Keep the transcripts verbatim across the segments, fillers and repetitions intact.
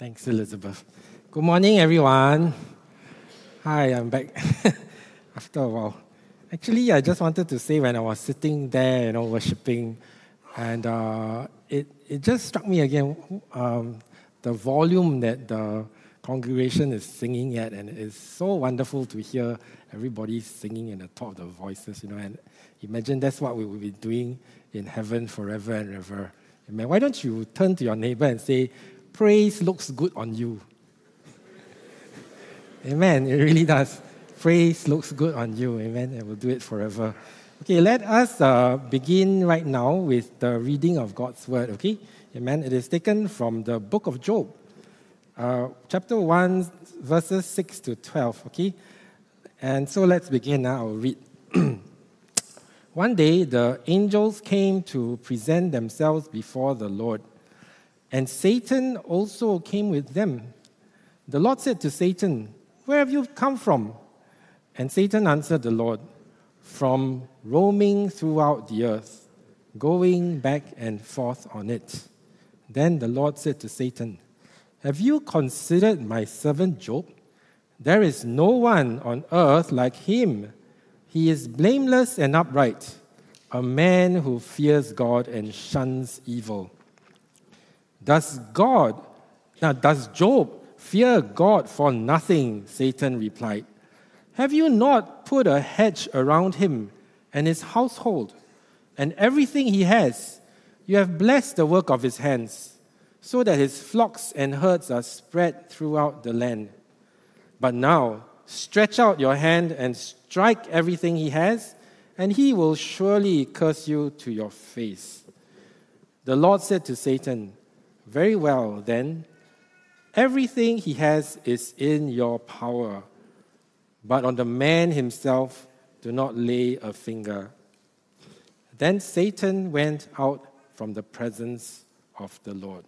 Thanks, Elizabeth. Good morning, everyone. Hi, I'm back after a while. Actually, I just wanted to say when I was sitting there, you know, worshiping, and uh, it it just struck me again um, the volume that the congregation is singing at, and it's so wonderful to hear everybody singing in the top of the voices, you know. And imagine that's what we will be doing in heaven forever and ever. Amen. Why don't you turn to your neighbor and say, "Praise looks good on you." Amen. It really does. Praise looks good on you. Amen. And we'll do it forever. Okay, let us uh, begin right now with the reading of God's word. Okay. Amen. It is taken from the book of Job, uh, chapter one, verses six to twelve. Okay. And so let's begin now. I'll read. One day, the angels came to present themselves before the Lord, and Satan also came with them. The Lord said to Satan, "Where have you come from?" And Satan answered the Lord, "From roaming throughout the earth, going back and forth on it." Then the Lord said to Satan, "Have you considered my servant Job? There is no one on earth like him. He is blameless and upright, a man who fears God and shuns evil." Does God, now does Job fear God for nothing? Satan replied. "Have you not put a hedge around him and his household and everything he has? You have blessed the work of his hands, so that his flocks and herds are spread throughout the land. But now stretch out your hand and strike everything he has, and he will surely curse you to your face." The Lord said to Satan, "Very well, then. Everything he has is in your power, but on the man himself do not lay a finger." Then Satan went out from the presence of the Lord.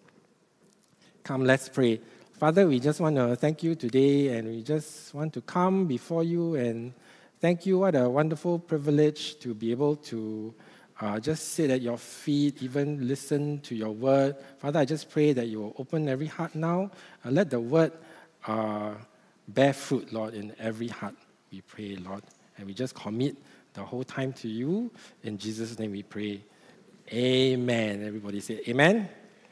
Come, let's pray. Father, we just want to thank you today, and we just want to come before you and thank you. What a wonderful privilege to be able to Uh, just sit at your feet, even listen to your word. Father, I just pray that you will open every heart now. Uh, let the word uh, bear fruit, Lord, in every heart, we pray, Lord. And we just commit the whole time to you. In Jesus' name we pray. Amen. Everybody say amen.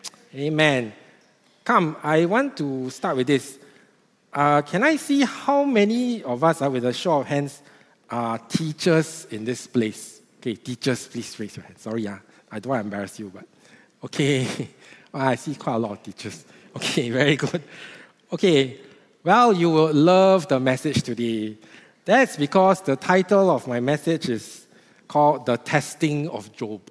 Amen. Come, I want to start with this. Uh, can I see how many of us, uh, with a show of hands, are teachers in this place? Okay, teachers, please raise your hand. Sorry, uh, I don't want to embarrass you, but okay. Well, I see quite a lot of teachers. Okay, very good. Okay, well, you will love the message today. That's because the title of my message is called The Testing of Job.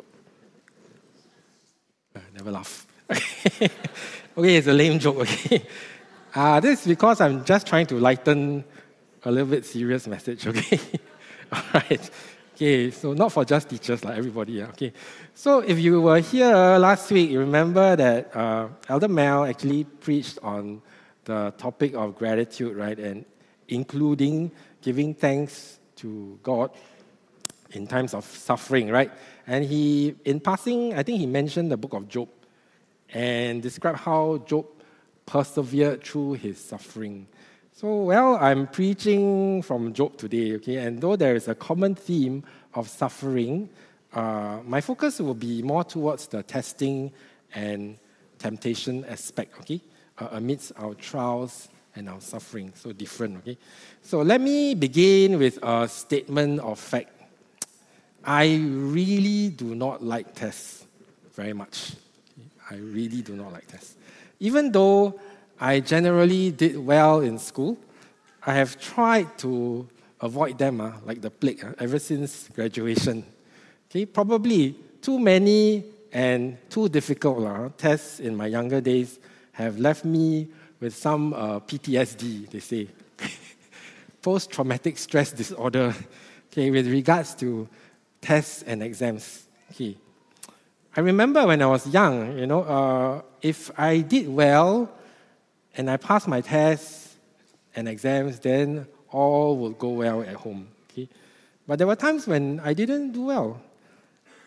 Uh, never laugh. Okay, it's a lame joke, okay. Uh, this is because I'm just trying to lighten a little bit serious message, okay. All right. Okay, so not for just teachers, like everybody. Yeah. Okay, so if you were here last week, you remember that uh, Elder Mel actually preached on the topic of gratitude, right? And including giving thanks to God in times of suffering, right? And he, in passing, I think he mentioned the book of Job and described how Job persevered through his suffering. So, well, I'm preaching from Job today, okay? And though there is a common theme of suffering, uh, my focus will be more towards the testing and temptation aspect, okay? Uh, amidst our trials and our suffering, so different, okay? So let me begin with a statement of fact. I really do not like tests very much. I really do not like tests. Even though I generally did well in school, I have tried to avoid them, uh, like the plague, uh, ever since graduation. Okay, probably too many and too difficult uh, tests in my younger days have left me with some uh, P T S D, they say. Post-traumatic stress disorder, okay, with regards to tests and exams. Okay, I remember when I was young, you know, uh, if I did well, and I passed my tests and exams, then all will go well at home. Okay? But there were times when I didn't do well.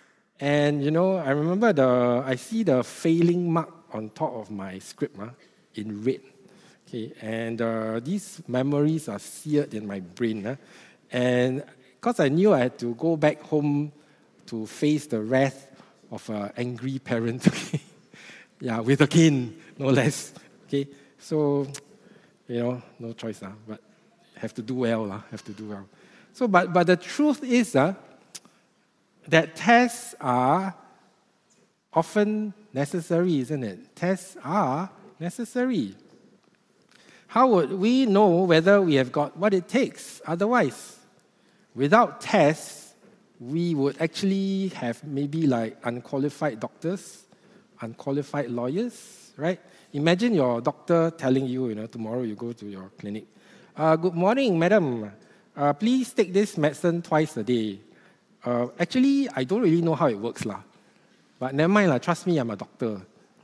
And, you know, I remember the, I see the failing mark on top of my script. Huh? in red. Okay, and uh, these memories are seared in my brain. Huh? And because I knew I had to go back home to face the wrath of an angry parent. Okay? Yeah, with a cane, no less. Okay, so, you know, no choice. Uh, but have to do well. Uh, have to do well. So, but, but the truth is uh, that tests are often necessary, isn't it? Tests are necessary. How would we know whether we have got what it takes otherwise? Without tests, we would actually have maybe like unqualified doctors, unqualified lawyers, right? Imagine your doctor telling you, you know, tomorrow you go to your clinic. Uh, good morning, madam. Uh, please take this medicine twice a day. Uh, actually, I don't really know how it works, lah. But never mind, lah. Trust me, I'm a doctor.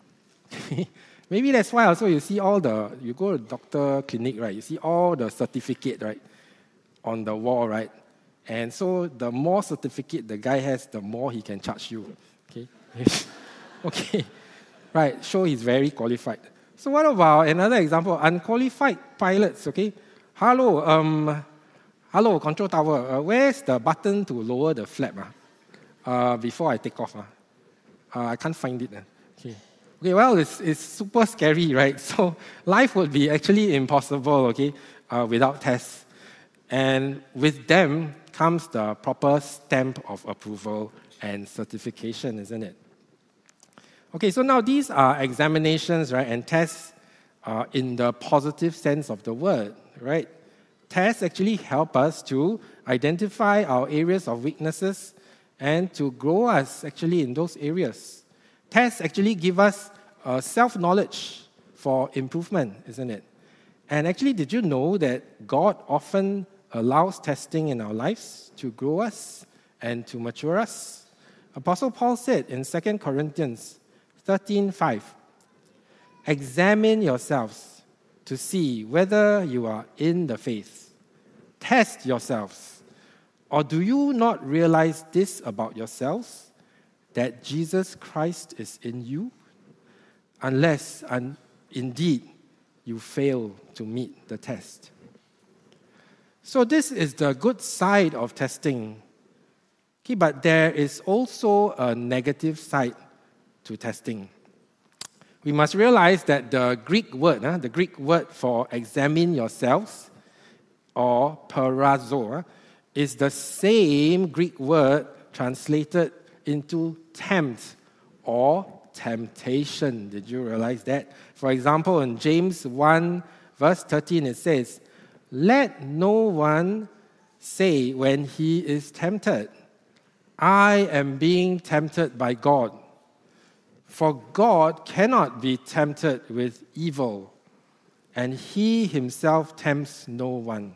Maybe that's why also you see all the, you go to doctor clinic, right? You see all the certificate, right, on the wall, right? And so the more certificate the guy has, the more he can charge you. Okay? Okay. Right, show he's very qualified. So what about another example? Unqualified pilots, okay? Hello, um, hello, control tower. Uh, where's the button to lower the flap uh, uh, before I take off? Uh? Uh, I can't find it. Uh. Okay. Okay, well, it's, it's super scary, right? So life would be actually impossible, okay, uh, without tests. And with them comes the proper stamp of approval and certification, isn't it? Okay, so now these are examinations, right, and tests uh, in the positive sense of the word, right? Tests actually help us to identify our areas of weaknesses and to grow us actually in those areas. Tests actually give us uh, self-knowledge for improvement, isn't it? And actually, did you know that God often allows testing in our lives to grow us and to mature us? Apostle Paul said in Second Corinthians thirteen five, examine yourselves to see whether you are in the faith. Test yourselves. Or do you not realize this about yourselves, that Jesus Christ is in you, unless and indeed you fail to meet the test? So this is the good side of testing. Okay, but there is also a negative side to testing. We must realize that the Greek word, uh, the Greek word for examine yourselves, or parazo, uh, is the same Greek word translated into tempt or temptation. Did you realize that? For example, in James one, verse thirteen, it says, let no one say when he is tempted, I am being tempted by God. For God cannot be tempted with evil, and he himself tempts no one.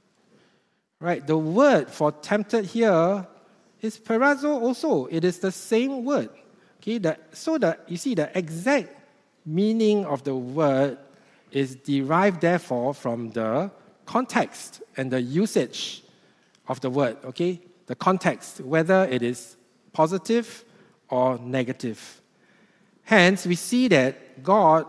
Right, the word for tempted here is parazo also. It is the same word. Okay, the, so the, you see the exact meaning of the word is derived therefore from the context and the usage of the word. Okay, the context, whether it is positive or negative. Hence, we see that God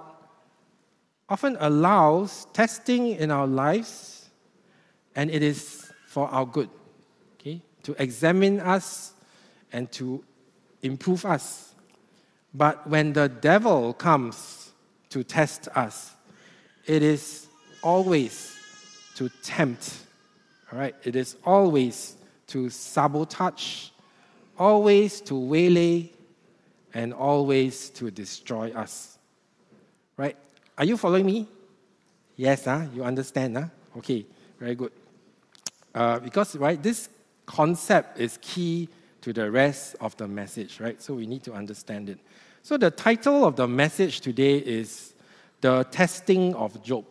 often allows testing in our lives, and it is for our good, okay, to examine us and to improve us. But when the devil comes to test us, it is always to tempt, all right? It is always to sabotage, always to waylay, and always to destroy us, right? Are you following me? Yes, huh? You understand, huh? Okay, very good. Uh, because, right, this concept is key to the rest of the message, right? So we need to understand it. So the title of the message today is The Testing of Job.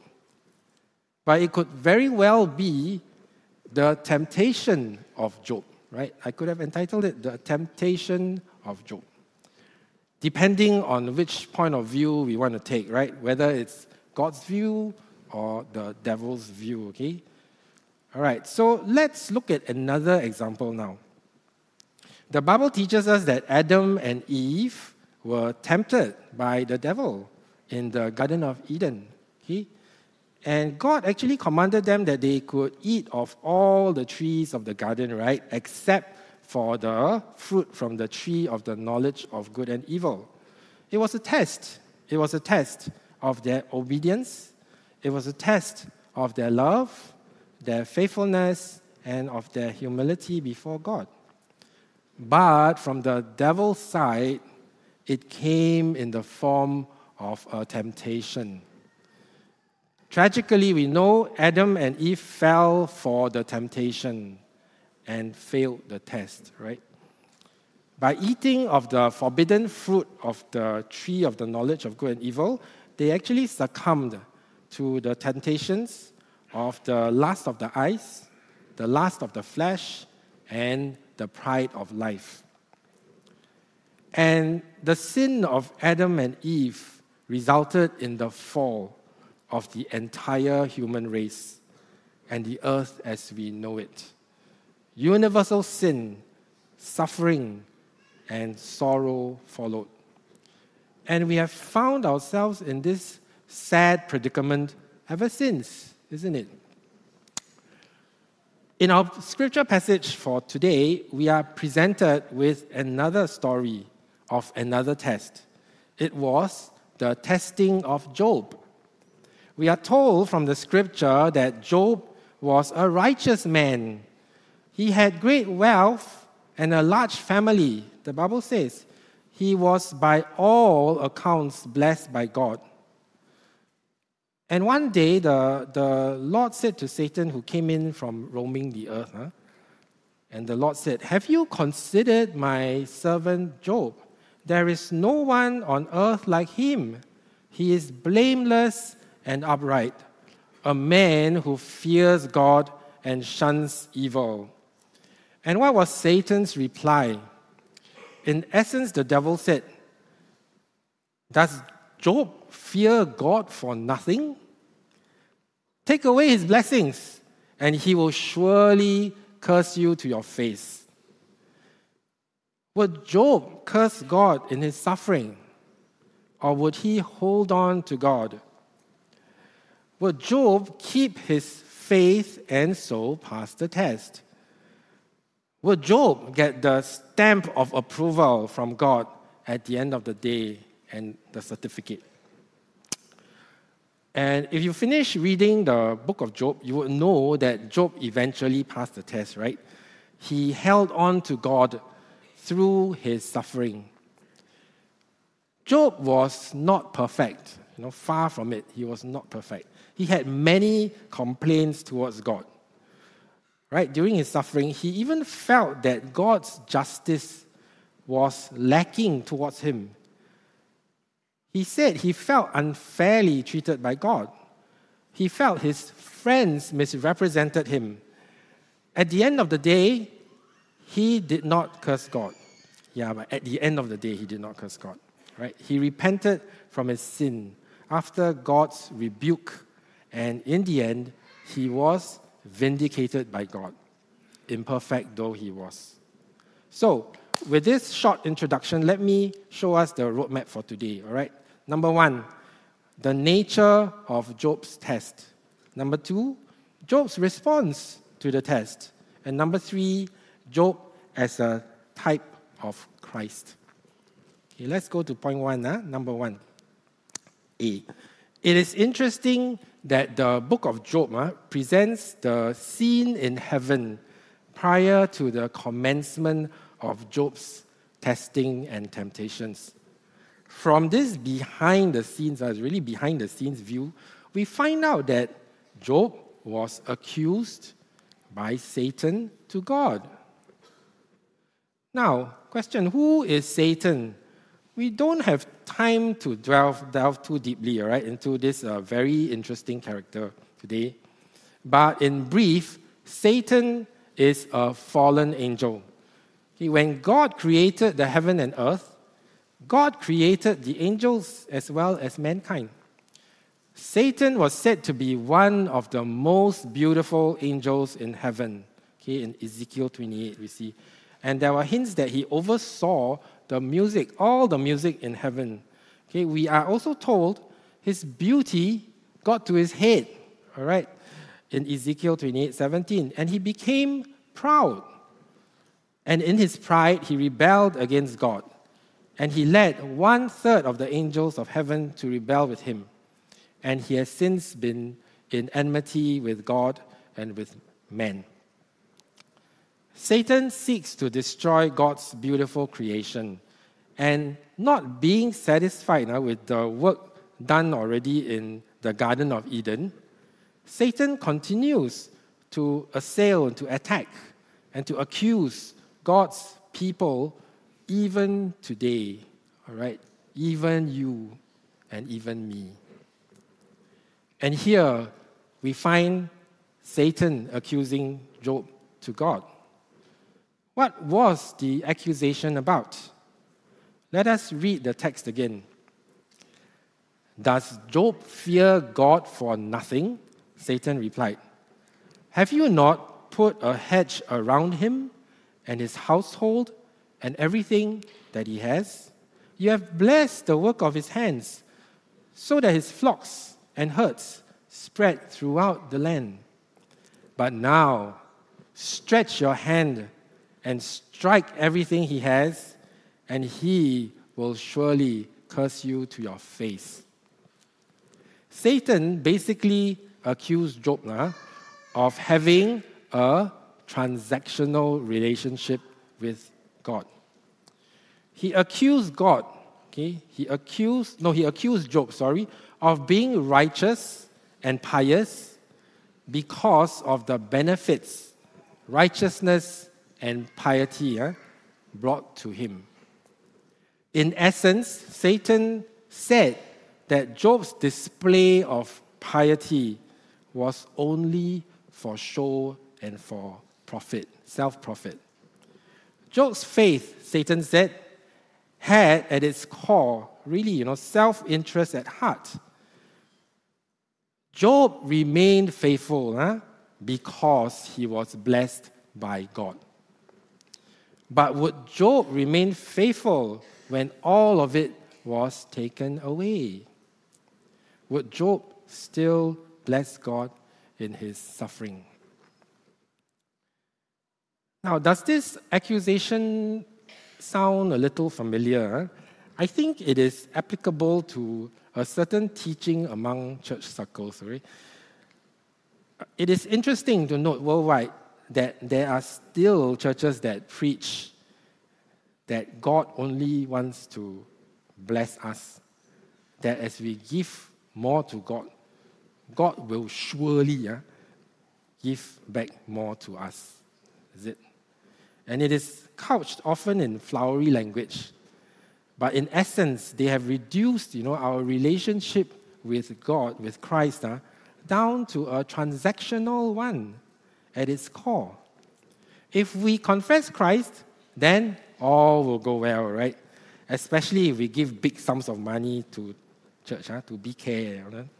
But it could very well be The Temptation of Job, right? I could have entitled it The Temptation of Job. Depending on which point of view we want to take, right? Whether it's God's view or the devil's view, okay? All right, so let's look at another example now. The Bible teaches us that Adam and Eve were tempted by the devil in the Garden of Eden. Okay? And God actually commanded them that they could eat of all the trees of the garden, right? Except for the fruit from the tree of the knowledge of good and evil. It was a test. It was a test of their obedience. It was a test of their love, their faithfulness, and of their humility before God. But from the devil's side, it came in the form of a temptation. Tragically, we know Adam and Eve fell for the temptation and failed the test, right? By eating of the forbidden fruit of the tree of the knowledge of good and evil, they actually succumbed to the temptations of the lust of the eyes, the lust of the flesh, and the pride of life. And the sin of Adam and Eve resulted in the fall of the entire human race and the earth as we know it. Universal sin, suffering, and sorrow followed. And we have found ourselves in this sad predicament ever since, isn't it? In our scripture passage for today, we are presented with another story of another test. It was the testing of Job. We are told from the scripture that Job was a righteous man. He had great wealth and a large family. The Bible says he was by all accounts blessed by God. And one day, the, the Lord said to Satan, who came in from roaming the earth, huh? and the Lord said, "Have you considered my servant Job? There is no one on earth like him. He is blameless and upright, a man who fears God and shuns evil." And what was Satan's reply? In essence, the devil said, "Does Job fear God for nothing? Take away his blessings, and he will surely curse you to your face." Would Job curse God in his suffering? Or would he hold on to God? Would Job keep his faith and soul past the test? Would Job get the stamp of approval from God at the end of the day and the certificate? And if you finish reading the book of Job, you would know that Job eventually passed the test, right? He held on to God through his suffering. Job was not perfect, you know, far from it. He was not perfect. He had many complaints towards God. Right? During his suffering, he even felt that God's justice was lacking towards him. He said he felt unfairly treated by God. He felt his friends misrepresented him. At the end of the day, he did not curse God. Yeah, but at the end of the day, he did not curse God. Right? He repented from his sin after God's rebuke, and in the end, he was vindicated by God, imperfect though he was. So, with this short introduction, let me show us the roadmap for today, all right? Number one, the nature of Job's test. Number two, Job's response to the test. And number three, Job as a type of Christ. Okay, let's go to point one, huh? Number one. A. It is interesting that the book of Job uh, presents the scene in heaven prior to the commencement of Job's testing and temptations. From this behind the scenes, uh, really behind the scenes view, we find out that Job was accused by Satan to God. Now, question, who is Satan? We don't have time to delve, delve too deeply, all right, into this uh, very interesting character today. But in brief, Satan is a fallen angel. Okay, when God created the heaven and earth, God created the angels as well as mankind. Satan was said to be one of the most beautiful angels in heaven. Okay, in Ezekiel twenty-eight, we see. And there were hints that he oversaw the music, all the music in heaven. Okay, we are also told his beauty got to his head, all right, in Ezekiel twenty-eight seventeen, and he became proud. And in his pride, he rebelled against God. And he led one third of the angels of heaven to rebel with him. And he has since been in enmity with God and with men. Satan seeks to destroy God's beautiful creation. And not being satisfied uh, with the work done already in the Garden of Eden, Satan continues to assail and to attack and to accuse God's people even today, all right? Even you and even me. And here we find Satan accusing Job to God. What was the accusation about? Let us read the text again. Does Job fear God for nothing? Satan replied. Have you not put a hedge around him and his household and everything that he has? You have blessed the work of his hands, so that his flocks and herds spread throughout the land. But now, stretch your hand and strike everything he has, and he will surely curse you to your face. Satan basically accused Job uh, of having a transactional relationship with God. He accused God, okay? He accused, no, he accused Job, sorry, of being righteous and pious because of the benefits righteousness and piety uh, brought to him. In essence, Satan said that Job's display of piety was only for show and for profit, self-profit. Job's faith, Satan said, had at its core really, you know, self-interest at heart. Job remained faithful huh, because he was blessed by God. But would Job remain faithful when all of it was taken away? Would Job still bless God in his suffering? Now, does this accusation sound a little familiar? I think it is applicable to a certain teaching among church circles. Right? It is interesting to note worldwide that there are still churches that preach that God only wants to bless us, that as we give more to God, God will surely uh, give back more to us. Is it? And it is couched often in flowery language. But in essence, they have reduced, you know, our relationship with God, with Christ, uh, down to a transactional one at its core. If we confess Christ, then all will go well, right? Especially if we give big sums of money to church, huh, to B K. You know?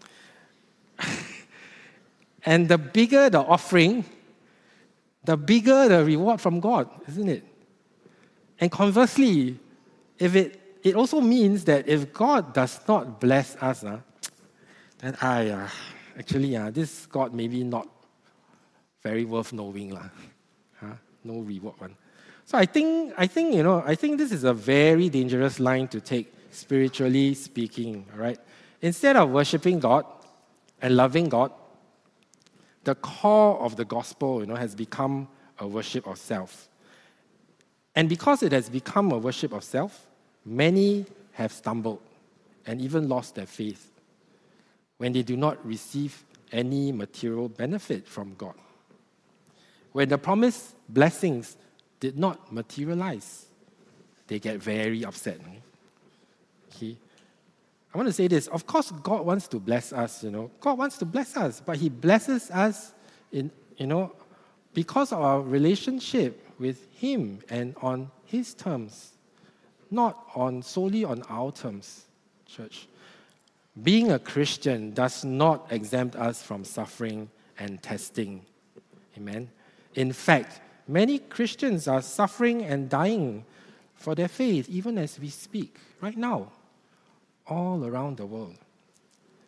And the bigger the offering, the bigger the reward from God, isn't it? And conversely, if it, it also means that if God does not bless us, uh, then I, uh, actually, uh, this God maybe not very worth knowing. Uh, huh? No reward one. So I think, I think, you know, I think this is a very dangerous line to take, spiritually speaking, all right? Instead of worshiping God and loving God, the core of the gospel, you know, has become a worship of self. And because it has become a worship of self, many have stumbled and even lost their faith when they do not receive any material benefit from God. When the promised blessings did not materialize, they get very upset. Okay? I want to say this. Of course, God wants to bless us, you know. God wants to bless us, but He blesses us in, you know, because of our relationship with Him and on His terms, not on solely on our terms, church. Being a Christian does not exempt us from suffering and testing. Amen. In fact, many Christians are suffering and dying for their faith, even as we speak, right now, all around the world.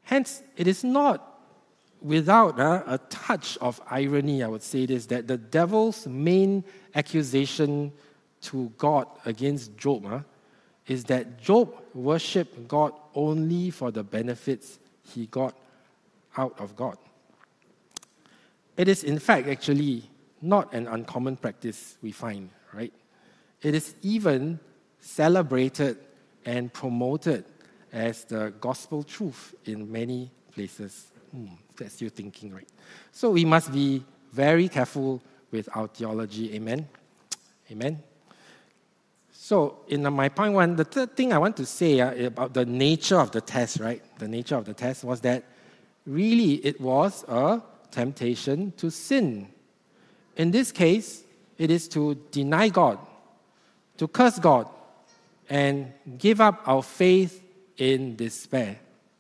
Hence, it is not without uh, a touch of irony, I would say this, that the devil's main accusation to God against Job uh, is that Job worshipped God only for the benefits he got out of God. It is, in fact, actually not an uncommon practice we find, right? It is even celebrated and promoted as the gospel truth in many places. Hmm, that's your thinking, right? So we must be very careful with our theology. Amen? Amen? So in my point one, the third thing I want to say uh, about the nature of the test, right? The nature of the test was that really it was a temptation to sin. In this case, it is to deny God, to curse God, and give up our faith in despair.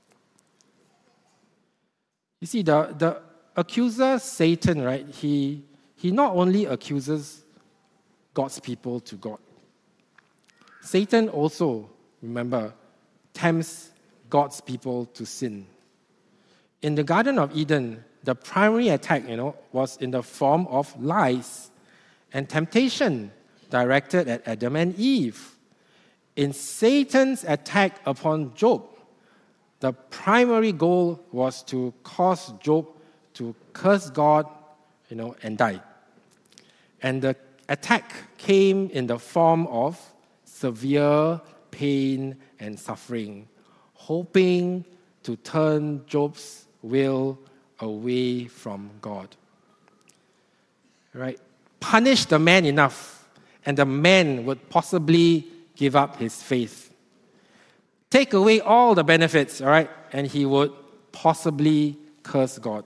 You see, the, the accuser, Satan, right, he, he not only accuses God's people to God, Satan also, remember, tempts God's people to sin. In the Garden of Eden, the primary attack, you know, was in the form of lies and temptation directed at Adam and Eve. In Satan's attack upon Job, the primary goal was to cause Job to curse God, you know, and die. And the attack came in the form of severe pain and suffering, hoping to turn Job's will away from God. Right? Punish the man enough, and the man would possibly give up his faith. Take away all the benefits, all right, and he would possibly curse God.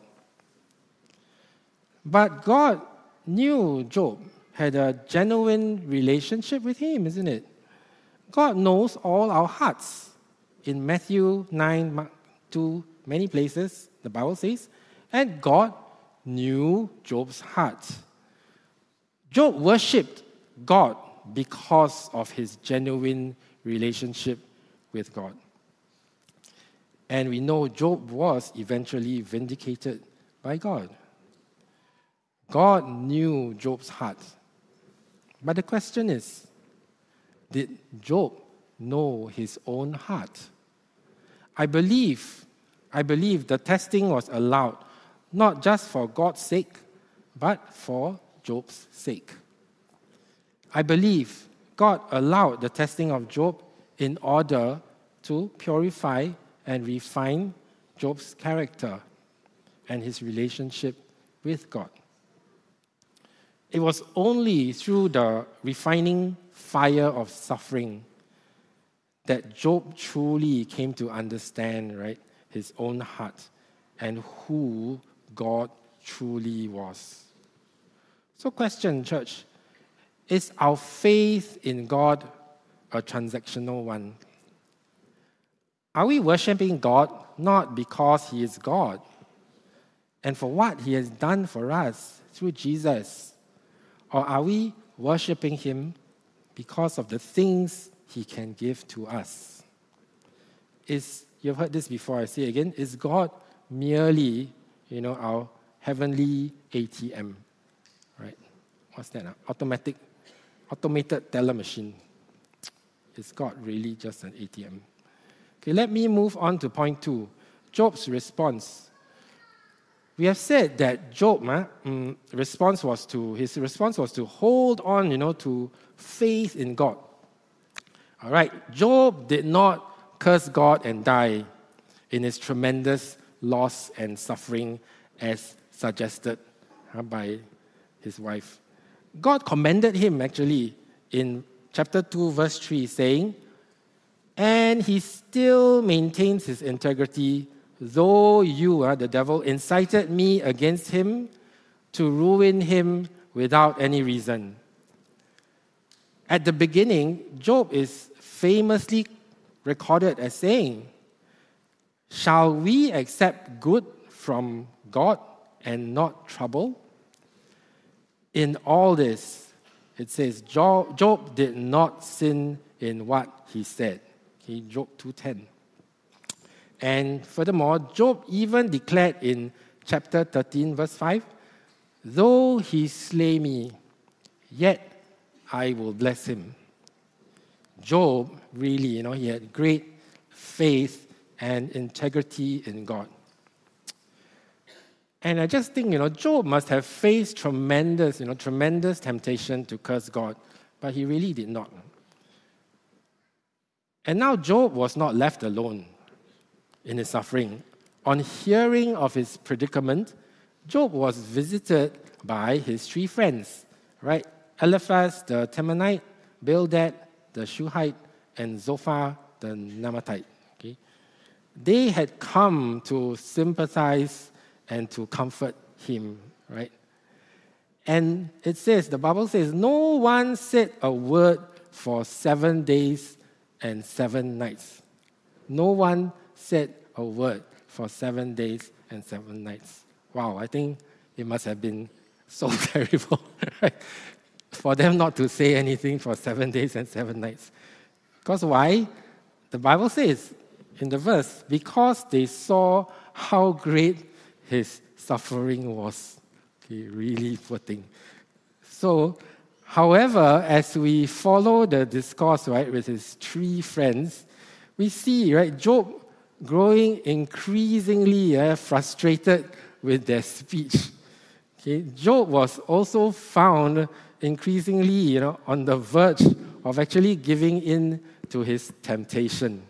But God knew Job had a genuine relationship with him, isn't it? God knows all our hearts. In Matthew nine, two, many places, the Bible says, and God knew Job's heart. Job worshipped God because of his genuine relationship with God. And we know Job was eventually vindicated by God. God knew Job's heart. But the question is, did Job know his own heart? I believe, I believe the testing was allowed not just for God's sake, but for Job's sake. I believe God allowed the testing of Job in order to purify and refine Job's character and his relationship with God. It was only through the refining fire of suffering that Job truly came to understand, right, his own heart and who God truly was. So question, church, is our faith in God a transactional one? Are we worshiping God not because He is God and for what He has done for us through Jesus? Or are we worshiping Him because of the things He can give to us? Is, you've heard this before, I say again, is God merely, you know, our heavenly A T M? Right? What's that? Uh? Automatic, automated teller machine. Is God really just an A T M? Okay, let me move on to point two. Job's response. We have said that Job, uh, um, response was to his response was to hold on, you know, to faith in God. All right, Job did not curse God and die in his tremendous loss and suffering, as suggested uh, by his wife. God commended him actually in chapter two, verse three, saying, "And he still maintains his integrity, though you, uh, the devil, incited me against him to ruin him without any reason." At the beginning, Job is famously recorded as saying, "Shall we accept good from God and not trouble?" In all this, it says, Job, Job did not sin in what he said. Okay, Job two ten. And furthermore, Job even declared in chapter thirteen, verse five, though he slay me, yet I will bless him. Job really, you know, he had great faith and integrity in God. And I just think, you know, Job must have faced tremendous, you know, tremendous temptation to curse God, but he really did not. And now Job was not left alone in his suffering. On hearing of his predicament, Job was visited by his three friends, right? Eliphaz the Temanite, Bildad the Shuhite, and Zophar the Naamathite. Okay? They had come to sympathize and to comfort him, right? And it says, the Bible says, no one said a word for seven days and seven nights. No one said a word for seven days and seven nights. Wow, I think it must have been so terrible, right? For them not to say anything for seven days and seven nights. Because why? The Bible says in the verse, because they saw how great his suffering was. Okay, really poor thing. So, however, as we follow the discourse, right, with his three friends, we see, right, Job growing increasingly uh, frustrated with their speech. Okay, Job was also found increasingly, you know, on the verge of actually giving in to his temptation.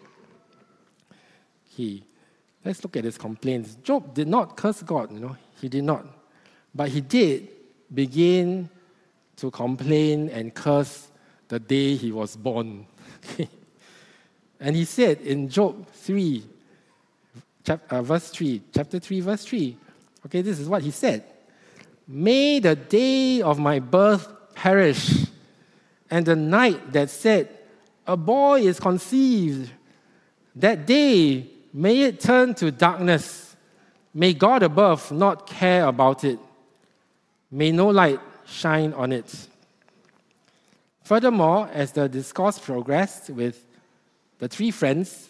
Okay, let's look at his complaints. Job did not curse God, you know, he did not. But he did begin to complain and curse the day he was born. And he said in Job three, chap- uh, verse three, chapter three, verse three, okay, this is what he said. May the day of my birth perish, and the night that said, a boy is conceived. That day, may it turn to darkness. May God above not care about it. May no light shine on it. Furthermore, as the discourse progressed with the three friends,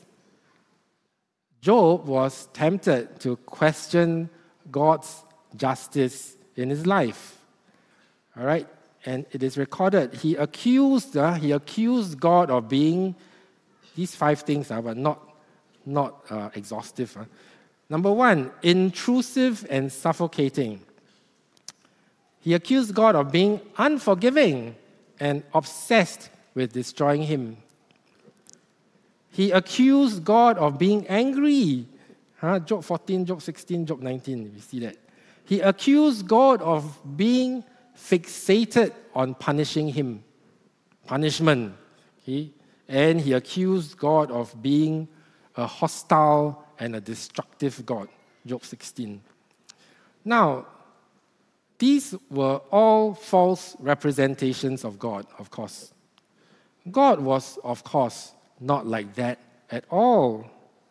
Job was tempted to question God's justice in his life. All right? And it is recorded, he accused, uh, he accused God of being, these five things, uh, but not, not uh, exhaustive. Uh. Number one, intrusive and suffocating. He accused God of being unforgiving and obsessed with destroying him. He accused God of being angry. Huh? Job fourteen, Job sixteen, Job nineteen, we see that. He accused God of being fixated on punishing him. Punishment. Okay? And he accused God of being a hostile and a destructive God. Job sixteen. Now, these were all false representations of God, of course. God was, of course, not like that at all.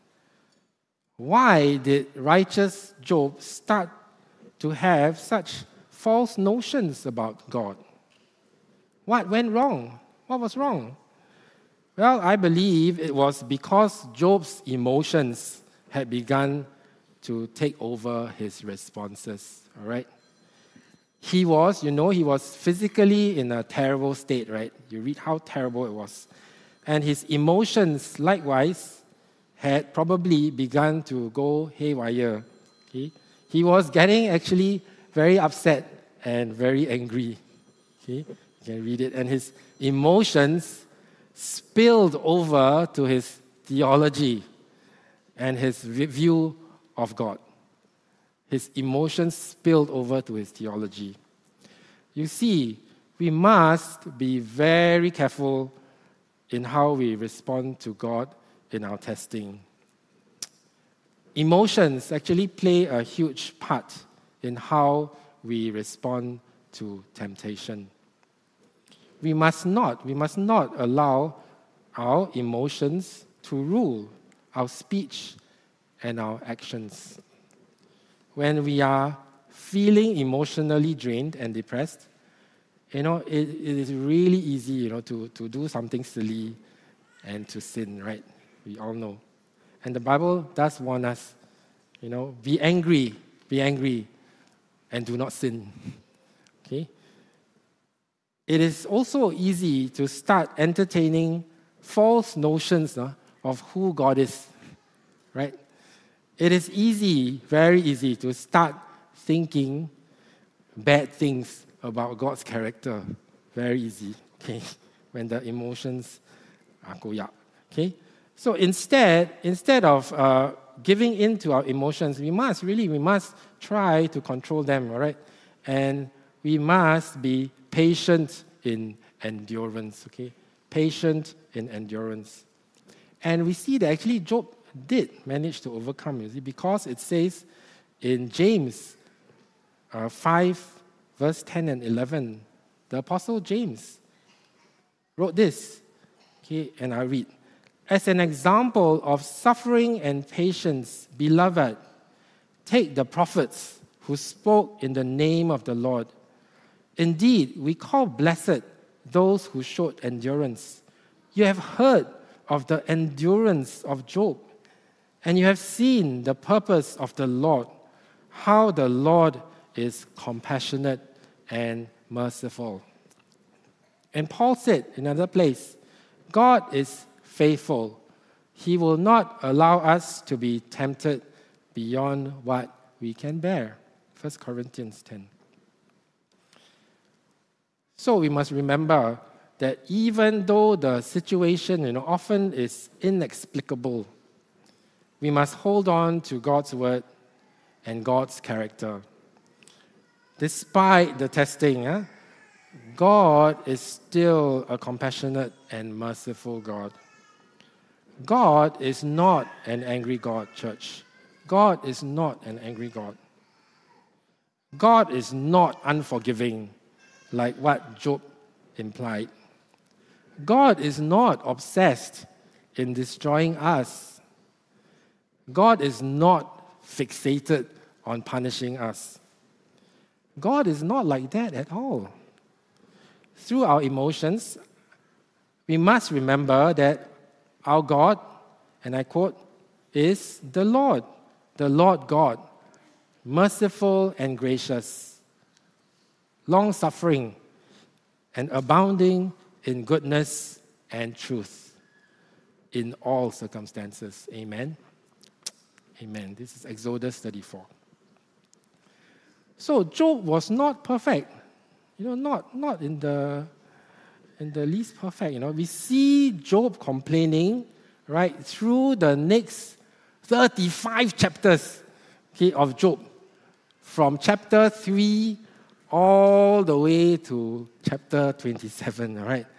Why did righteous Job start to have such false notions about God? What went wrong? What was wrong? Well, I believe it was because Job's emotions had begun to take over his responses, all right? He was, you know, he was physically in a terrible state, right? You read how terrible it was. And his emotions, likewise, had probably begun to go haywire. Okay? He was getting actually very upset and very angry. Okay? You can read it. And his emotions spilled over to his theology and his view of God. His emotions spilled over to his theology. You see, we must be very careful in how we respond to God in our testing. Emotions actually play a huge part in how we respond to temptation. We must not, we must not allow our emotions to rule our speech and our actions. When we are feeling emotionally drained and depressed, you know, it, it is really easy, you know, to, to do something silly and to sin, right? We all know. And the Bible does warn us, you know, be angry, be angry, and do not sin. Okay? It is also easy to start entertaining false notions uh, of who God is, right? It is easy, very easy, to start thinking bad things about God's character. Very easy, okay, when the emotions are go up, okay? So instead, instead of uh, giving in to our emotions, we must, really, we must try to control them, all right? And we must be patient in endurance, okay? Patient in endurance. And we see that actually Job did manage to overcome, you see, because it says in James uh, five, verse ten and eleven, the Apostle James wrote this, okay, and I read, "As an example of suffering and patience, beloved, take the prophets who spoke in the name of the Lord. Indeed, we call blessed those who showed endurance. You have heard of the endurance of Job, and you have seen the purpose of the Lord, how the Lord is compassionate and merciful." And Paul said in another place, God is faithful. He will not allow us to be tempted beyond what we can bear. First Corinthians ten. So we must remember that even though the situation, you know, often is inexplicable, we must hold on to God's word and God's character. Despite the testing, eh, God is still a compassionate and merciful God. God is not an angry God, church. God is not an angry God. God is not unforgiving, like what Job implied. God is not obsessed in destroying us. God is not fixated on punishing us. God is not like that at all. Through our emotions, we must remember that our God, and I quote, is the Lord, the Lord God, merciful and gracious, long-suffering, and abounding in goodness and truth in all circumstances. Amen? Amen. This is Exodus thirty-four. So Job was not perfect. You know, not, not in the in the least perfect. You know, we see Job complaining, right, through the next thirty-five chapters, okay, of Job. From chapter three all the way to chapter twenty-seven, all right?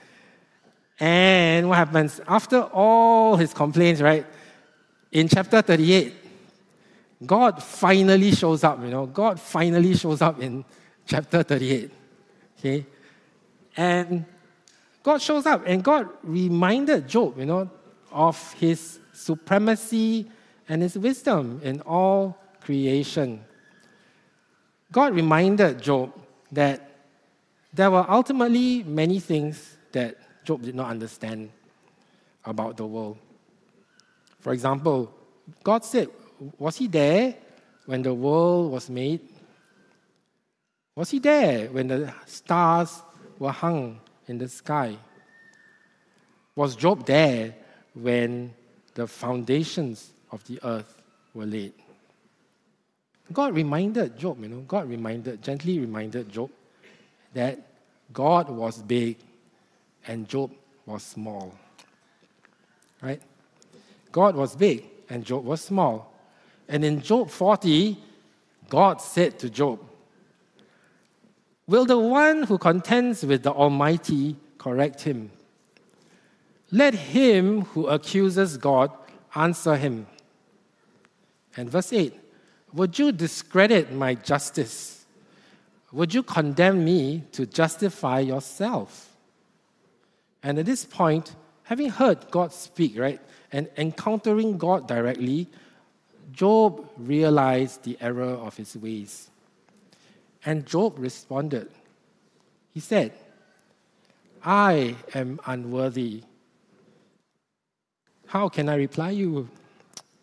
And what happens? After all his complaints, right, in chapter thirty-eight, God finally shows up, you know. God finally shows up in chapter thirty-eight, okay? And God shows up, and God reminded Job, you know, of his supremacy and his wisdom in all creation. God reminded Job that there were ultimately many things that Job did not understand about the world. For example, God said, was he there when the world was made? Was he there when the stars were hung in the sky? Was Job there when the foundations of the earth were laid? God reminded Job, you know, God reminded, gently reminded Job that God was big and Job was small. Right? God was big and Job was small. And in Job forty, God said to Job, "Will the one who contends with the Almighty correct him? Let him who accuses God answer him." And verse eight, "Would you discredit my justice? Would you condemn me to justify yourself?" And at this point, having heard God speak, right, and encountering God directly, Job realized the error of his ways. And Job responded. He said, "I am unworthy. How can I reply you?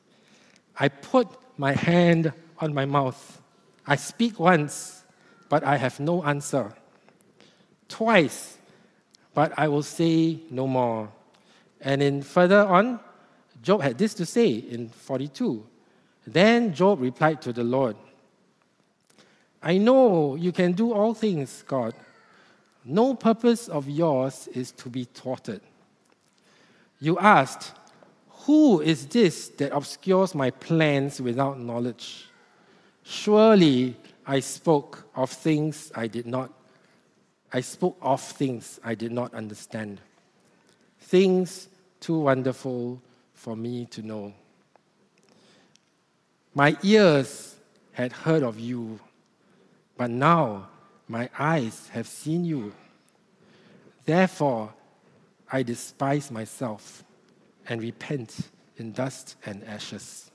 I put my hand on my mouth. I speak once, but I have no answer. Twice, but I will say no more. And in further on, Job had this to say in forty-two. Then Job replied to the Lord, I know you can do all things, God. No purpose of yours is to be thwarted. You asked, who is this that obscures my plans without knowledge? Surely I spoke of things I did not, I spoke of things I did not understand. Things too wonderful for me to know. My ears had heard of you, but now my eyes have seen you. Therefore, I despise myself and repent in dust and ashes.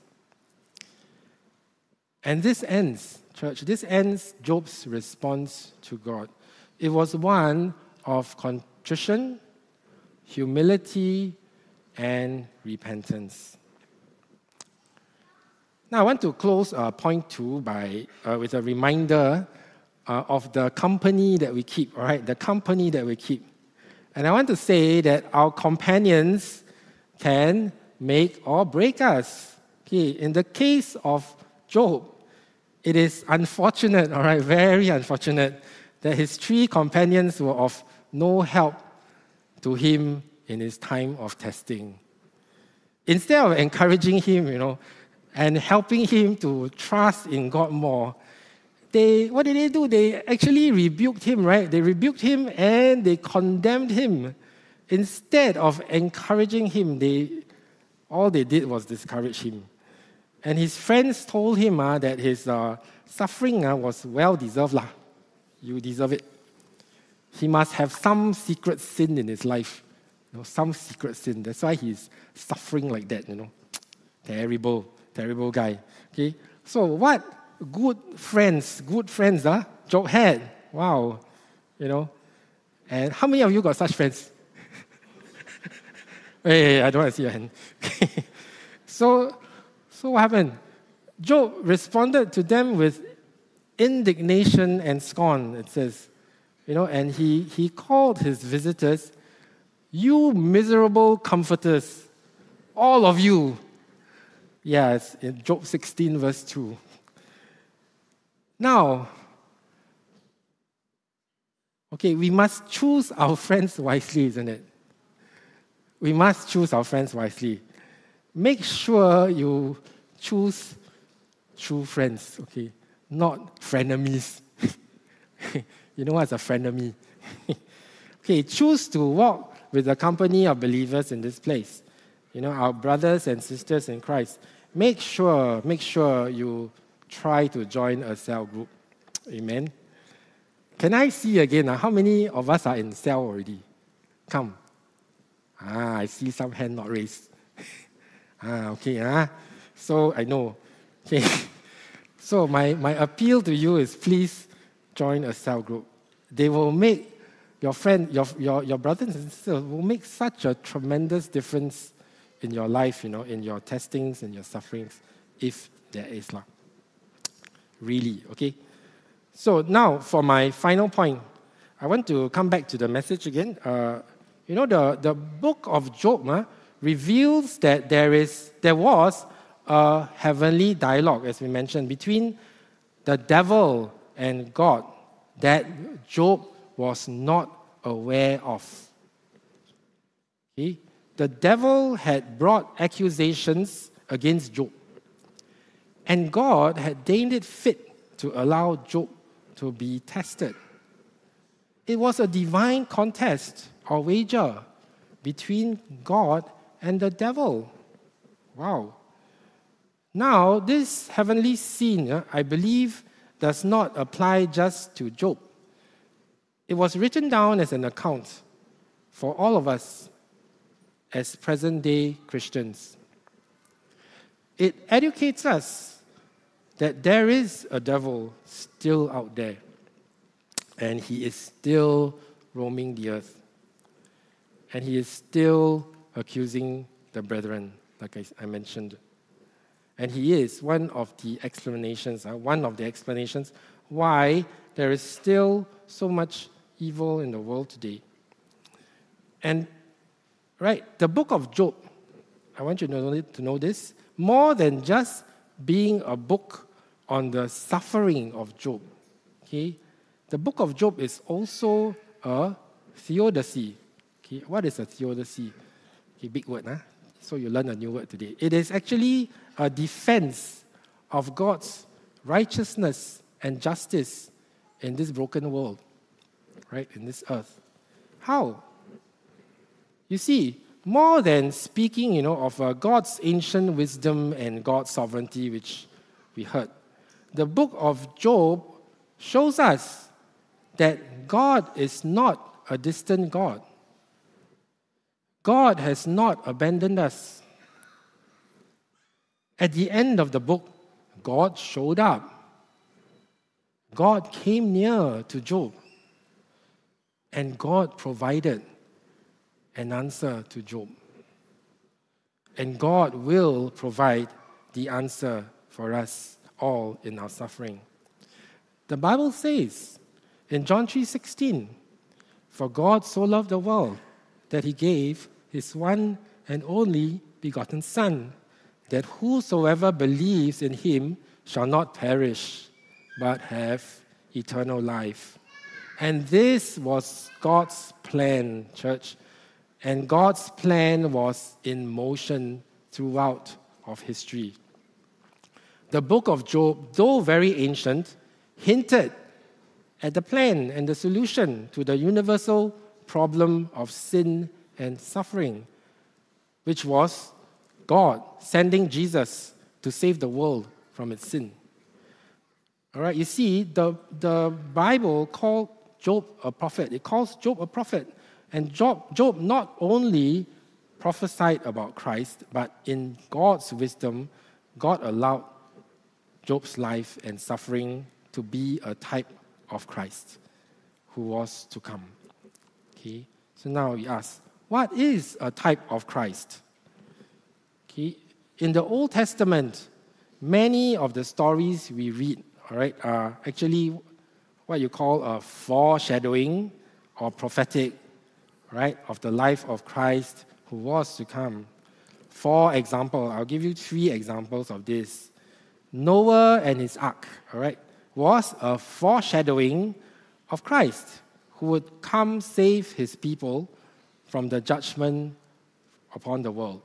And this ends, church, this ends Job's response to God. It was one of contrition, humility, and repentance. Now, I want to close uh, point two by uh, with a reminder uh, of the company that we keep, all right? The company that we keep. And I want to say that our companions can make or break us. Okay, in the case of Job, it is unfortunate, all right, very unfortunate, that his three companions were of no help to him in his time of testing. Instead of encouraging him, you know, and helping him to trust in God more, they, what did they do? They actually rebuked him, right? They rebuked him and they condemned him. Instead of encouraging him, they, all they did was discourage him. And his friends told him uh, that his uh, suffering uh, was well-deserved. Lah. You deserve it. He must have some secret sin in his life. You know, some secret sin. That's why he's suffering like that, you know. Terrible, terrible guy. Okay. So what good friends, good friends, uh, Job had. Wow. You know. And how many of you got such friends? Hey, I don't want to see your hand. so, so what happened? Job responded to them with indignation and scorn, it says. You know, and he, he called his visitors, you miserable comforters, all of you. Yes, in Job sixteen, verse two. Now, okay, we must choose our friends wisely, isn't it? We must choose our friends wisely. Make sure you choose true friends, okay? Not frenemies. You know what's a frenemy? Okay, choose to walk with the company of believers in this place. You know, our brothers and sisters in Christ. Make sure, make sure you try to join a cell group. Amen. Can I see again uh, how many of us are in cell already? Come. Ah, I see some hand not raised. ah, okay. Ah. So I know. Okay. So my, my appeal to you is please join a cell group. They will make your friend, your, your, your brothers and sisters will make such a tremendous difference in your life, you know, in your testings and your sufferings, if there is love. Really, okay? So now for my final point, I want to come back to the message again. Uh, you know, the, the book of Job uh, reveals that there is there was a heavenly dialogue, as we mentioned, between the devil and God that Job was not aware of. Okay? The devil had brought accusations against Job, and God had deemed it fit to allow Job to be tested. It was a divine contest or wager between God and the devil. Wow. Now, this heavenly scene, uh, I believe, does not apply just to Job. It was written down as an account for all of us as present-day Christians. It educates us that there is a devil still out there, and he is still roaming the earth, and he is still accusing the brethren, like I, I mentioned. And he is one of the explanations, uh, one of the explanations why there is still so much evil in the world today. And, right, the book of Job, I want you to know, to know this, more than just being a book on the suffering of Job, okay, the book of Job is also a theodicy. Okay, what is a theodicy? Okay, big word, huh? So you learn a new word today. It is actually a defense of God's righteousness and justice in this broken world, right, in this earth. How? You see, more than speaking, you know, of uh, God's ancient wisdom and God's sovereignty, which we heard, the book of Job shows us that God is not a distant God. God has not abandoned us. At the end of the book, God showed up. God came near to Job, and God provided an answer to Job. And God will provide the answer for us all in our suffering. The Bible says in John three sixteen, "For God so loved the world that he gave his one and only begotten Son, that whosoever believes in him shall not perish, but have eternal life." And this was God's plan, church. And God's plan was in motion throughout of history. The book of Job, though very ancient, hinted at the plan and the solution to the universal problem of sin and suffering, which was God sending Jesus to save the world from its sin. All right, you see, the, the Bible called Job a prophet. It calls Job a prophet. And Job, Job not only prophesied about Christ, but in God's wisdom, God allowed Job's life and suffering to be a type of Christ who was to come. Okay, so now we ask, what is a type of Christ? Okay, in the Old Testament, many of the stories we read, all right, are actually what you call a foreshadowing or prophetic, right, of the life of Christ who was to come. For example, I'll give you three examples of this. Noah and his ark, all right, was a foreshadowing of Christ who would come save his people from the judgment upon the world.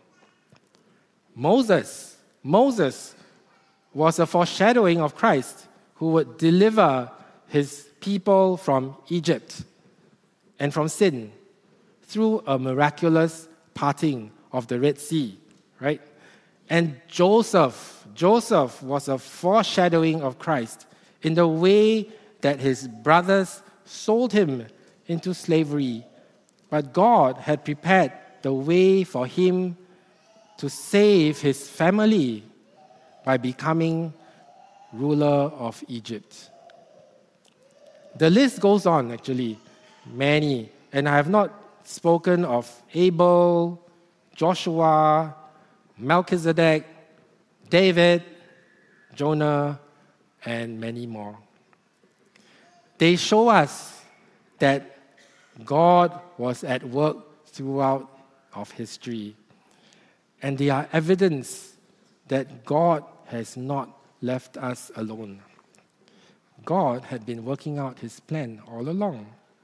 Moses, Moses was a foreshadowing of Christ who would deliver his people from Egypt and from sin through a miraculous parting of the Red Sea, right? And Joseph, Joseph was a foreshadowing of Christ in the way that his brothers sold him into slavery. But God had prepared the way for him to save his family by becoming ruler of Egypt. The list goes on, actually, many. And I have not spoken of Abel, Joshua, Melchizedek, David, Jonah, and many more. They show us that God was at work throughout of history. And they are evidence that God has not left us alone. God had been working out his plan all along.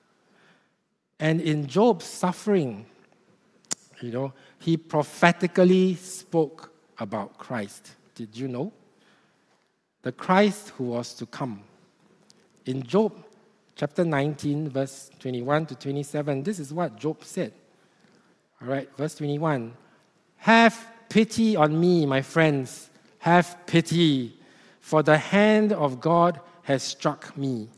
And in Job's suffering, you know, he prophetically spoke about Christ. Did you know? The Christ who was to come. In Job chapter nineteen, verse twenty-one to twenty-seven, this is what Job said. All right, verse twenty-one. "Have pity on me, my friends. Have pity, for the hand of God has struck me.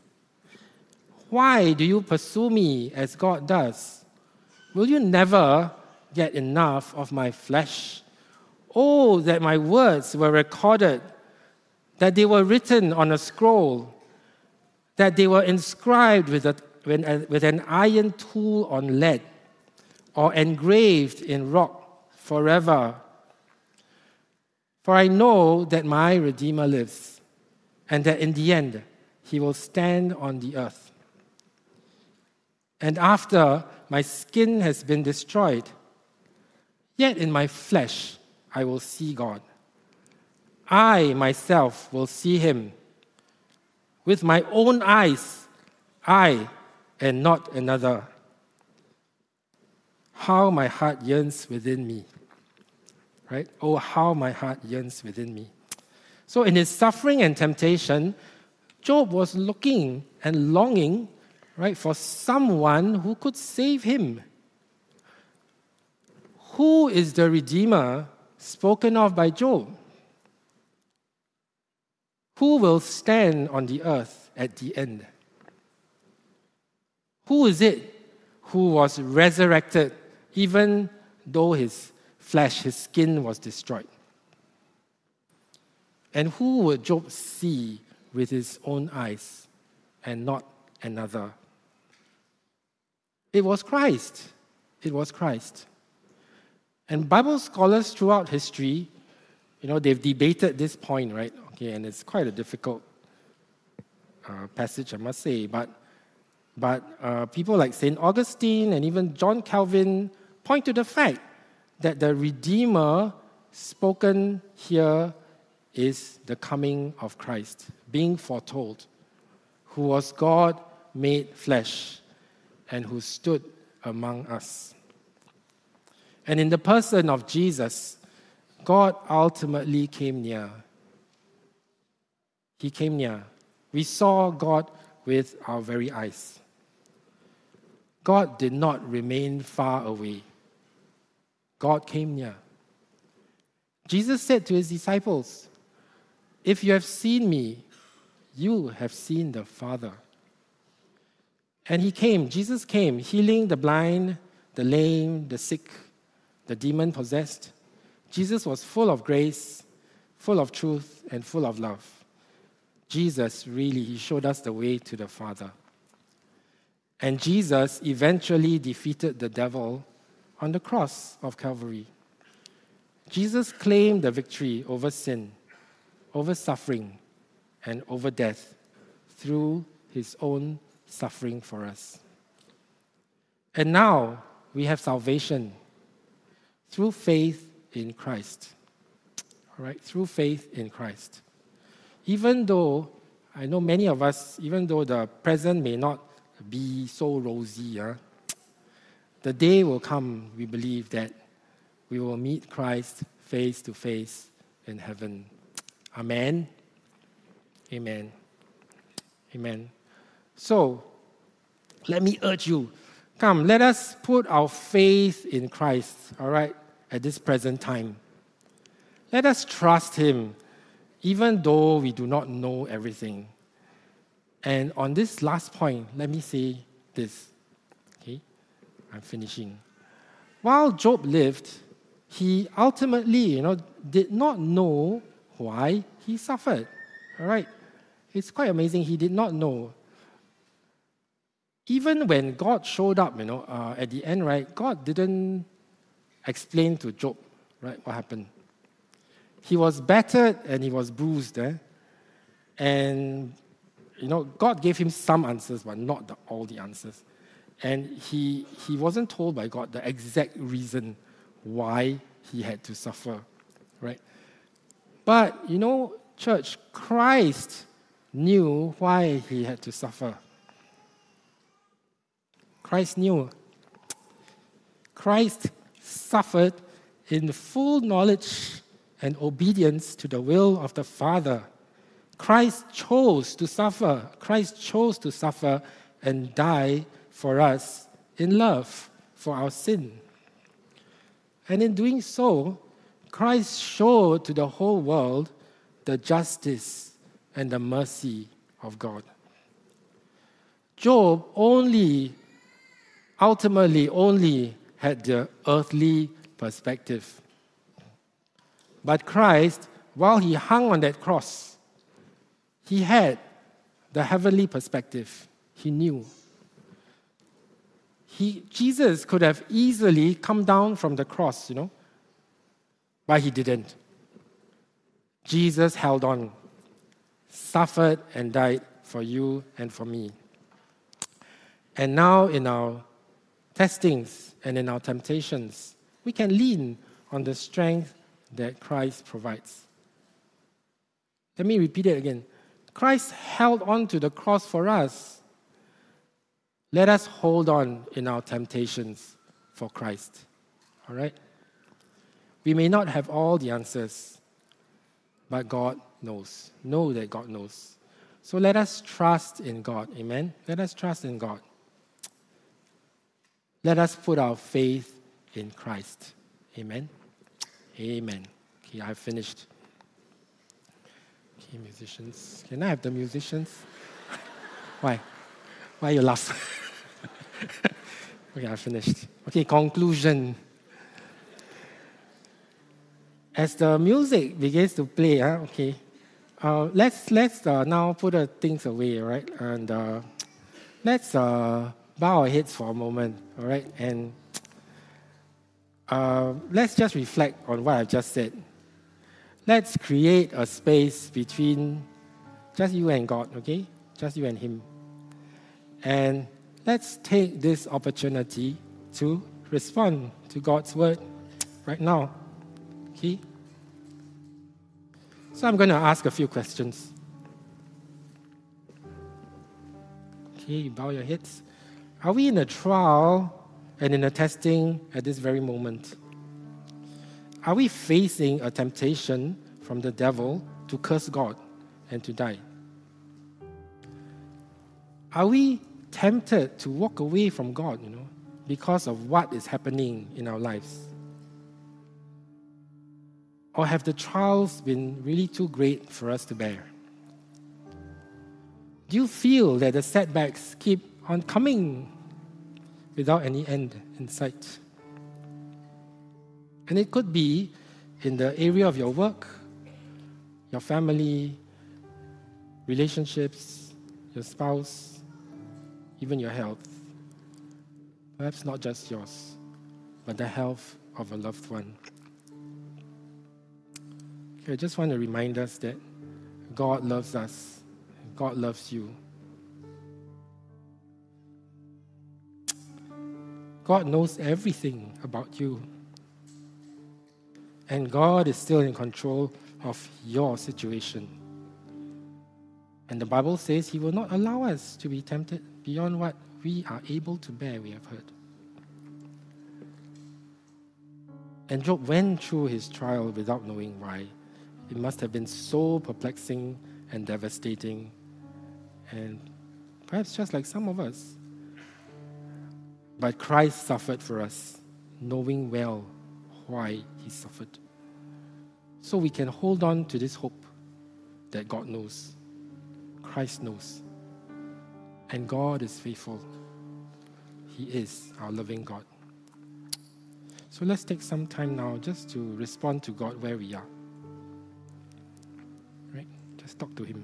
Why do you pursue me as God does? Will you never get enough of my flesh? Oh, that my words were recorded, that they were written on a scroll, that they were inscribed with, a, with an iron tool on lead, or engraved in rock forever. For I know that my Redeemer lives, and that in the end he will stand on the earth. And after my skin has been destroyed, yet in my flesh I will see God. I myself will see him. With my own eyes, I and not another. How my heart yearns within me. Right? Oh, how my heart yearns within me. So in his suffering and temptation, Job was looking and longing, right, for someone who could save him. Who is the Redeemer spoken of by Job? Who will stand on the earth at the end? Who is it who was resurrected even though his flesh, his skin was destroyed? And who would Job see with his own eyes and not another? It was Christ. It was Christ. And Bible scholars throughout history, you know, they've debated this point, right? Okay, and it's quite a difficult uh, passage, I must say. But, but uh, people like Saint Augustine and even John Calvin point to the fact that the Redeemer spoken here is the coming of Christ, being foretold, who was God made flesh and who stood among us. And in the person of Jesus, God ultimately came near. He came near. We saw God with our very eyes. God did not remain far away. God came near. Jesus said to his disciples, "If you have seen me, you have seen the Father." And he came, Jesus came, healing the blind, the lame, the sick, the demon-possessed. Jesus was full of grace, full of truth, and full of love. Jesus, really, he showed us the way to the Father. And Jesus eventually defeated the devil on the cross of Calvary. Jesus claimed the victory over sin, over suffering, and over death through his own suffering for us. And now we have salvation through faith in Christ. All right, through faith in Christ. Even though, I know many of us, even though the present may not be so rosy, huh? The day will come, we believe, that we will meet Christ face to face in heaven. Amen. Amen. Amen. So, let me urge you, come, let us put our faith in Christ, all right, at this present time. Let us trust him, even though we do not know everything. And on this last point, let me say this. Okay, I'm finishing. While Job lived, he ultimately, you know, did not know why he suffered. All right, it's quite amazing. He did not know. Even when God showed up, you know, uh, at the end, right, God didn't explain to Job, right, what happened. He was battered and he was bruised, eh? And, you know, God gave him some answers, but not the, all the answers. And he, he wasn't told by God the exact reason why he had to suffer, right? But, you know, church, Christ knew why he had to suffer. Christ knew. Christ suffered in full knowledge and obedience to the will of the Father. Christ chose to suffer. Christ chose to suffer and die for us in love for our sin. And in doing so, Christ showed to the whole world the justice and the mercy of God. Job only ultimately only had the earthly perspective. But Christ, while he hung on that cross, he had the heavenly perspective. He knew. He, Jesus could have easily come down from the cross, you know, but he didn't. Jesus held on, suffered and died for you and for me. And now in our testings and in our temptations, we can lean on the strength that Christ provides. Let me repeat it again. Christ held on to the cross for us. Let us hold on in our temptations for Christ. All right? We may not have all the answers, but God knows. Know that God knows. So let us trust in God. Amen? Let us trust in God. Let us put our faith in Christ. Amen? Amen. Okay, I've finished. Okay, musicians. Can I have the musicians? Why? Why you laugh? Okay, I finished. Okay, conclusion. As the music begins to play, huh, okay, uh, let's let's uh, now put the things away, right? And uh, let's uh, bow our heads for a moment, all right? And uh, let's just reflect on what I've just said. Let's create a space between just you and God, okay? Just you and Him. And let's take this opportunity to respond to God's word right now, okay? So I'm going to ask a few questions. Okay, you bow your heads. Are we in a trial and in a testing at this very moment? Are we facing a temptation from the devil to curse God and to die? Are we tempted to walk away from God, you know, because of what is happening in our lives? Or have the trials been really too great for us to bear? Do you feel that the setbacks keep on coming without any end in sight? And it could be in the area of your work, your family, relationships, your spouse, even your health. Perhaps not just yours, but the health of a loved one. Okay, I just want to remind us that God loves us. God loves you. God knows everything about you. And God is still in control of your situation. And the Bible says He will not allow us to be tempted beyond what we are able to bear, we have heard. And Job went through his trial without knowing why. It must have been so perplexing and devastating. And perhaps just like some of us. But Christ suffered for us, knowing well why He suffered. So we can hold on to this hope that God knows. Christ knows. And God is faithful. He is our loving God. So let's take some time now just to respond to God where we are. Right? Just talk to Him.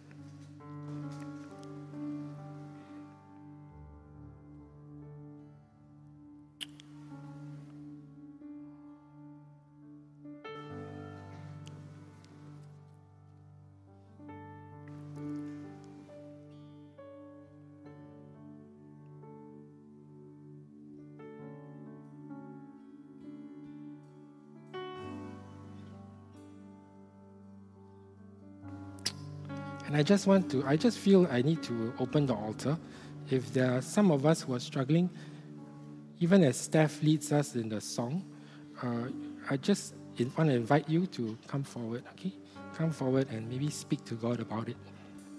And I just want to, I just feel I need to open the altar. If there are some of us who are struggling, even as Steph leads us in the song, uh, I just want to invite you to come forward, okay? Come forward and maybe speak to God about it.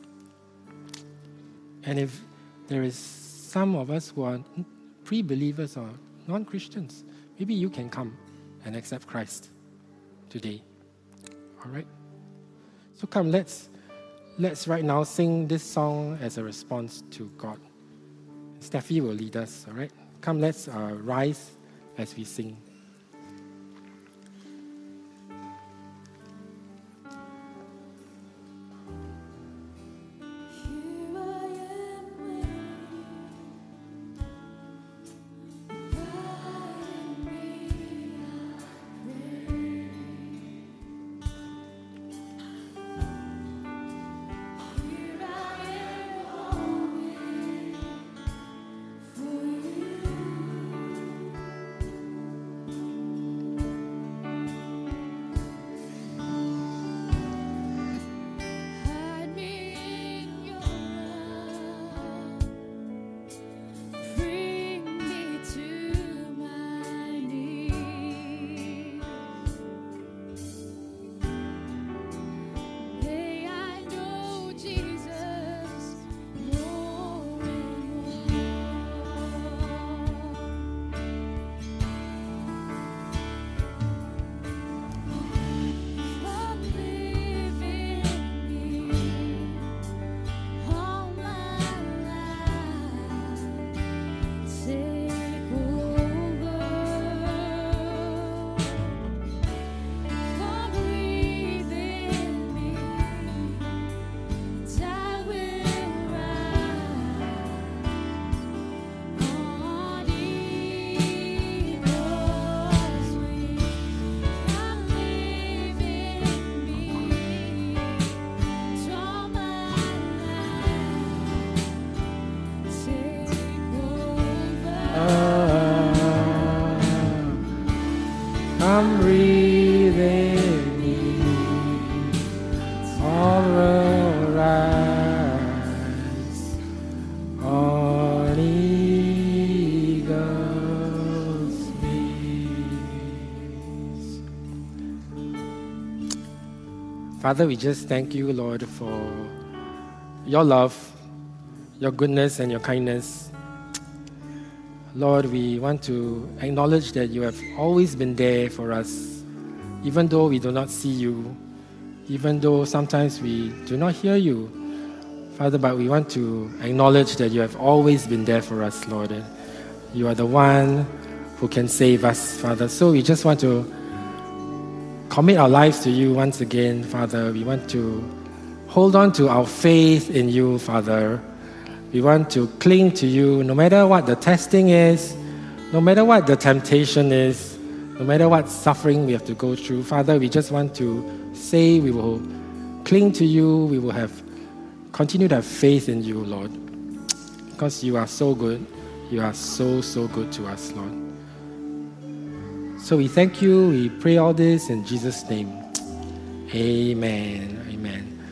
And if there is some of us who are pre-believers or non-Christians, maybe you can come and accept Christ today. All right? So come, let's Let's right now sing this song as a response to God. Steffi will lead us, all right? Come, let's uh, rise as we sing. Father, we just thank you, Lord, for your love, your goodness, and your kindness. Lord, we want to acknowledge that you have always been there for us, even though we do not see you, even though sometimes we do not hear you. Father, but we want to acknowledge that you have always been there for us, Lord. You are the one who can save us, Father. So we just want to commit our lives to you once again, Father. We want to hold on to our faith in you, Father. We want to cling to you no matter what the testing is, no matter what the temptation is, no matter what suffering we have to go through. Father, we just want to say we will cling to you, we will have continue to have faith in you, Lord, because you are so good. You are so, so good to us, Lord. So we thank you. We pray all this in Jesus' name. Amen. Amen.